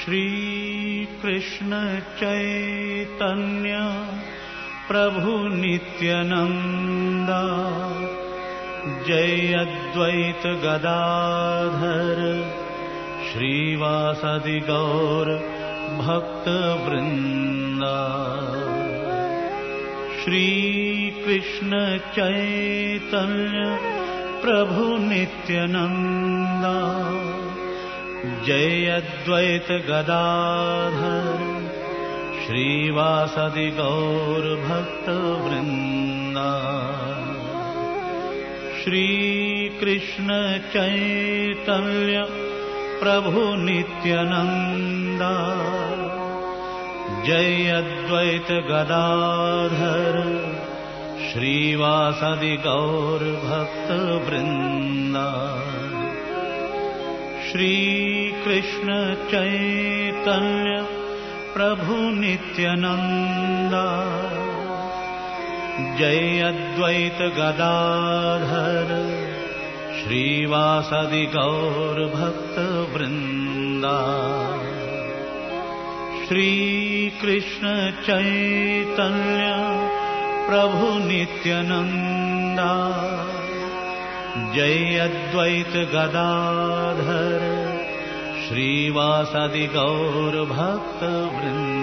श्री कृष्ण चैतन्य प्रभु नित्यानंदा जय अद्वैत गदाधर श्रीवासदि गौर भक्त वृंदा। श्री कृष्ण चैतन्य प्रभु नित्यानंदा जय अद्वैत गदाधर श्रीवासदि गौर भक्त वृंदा। श्री कृष्ण चैतन्य प्रभु नित्यानंदा जय अद्वैत गदाधर श्रीवासदि गौर भक्त वृंदा। श्री कृष्ण चैतन्य प्रभु नित्यानंदा जय अद्वैत गदाधर श्रीवासदि गौर भक्त वृंदा। श्री कृष्ण चैतन्य प्रभु नित्यानंदा जय अद्वैत गदाधर श्रीवासदि गौर भक्त वृंदा।